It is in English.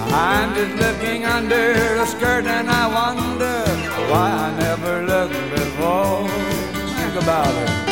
I'm just looking under the skirt and I wonder why I never looked before. Think about it.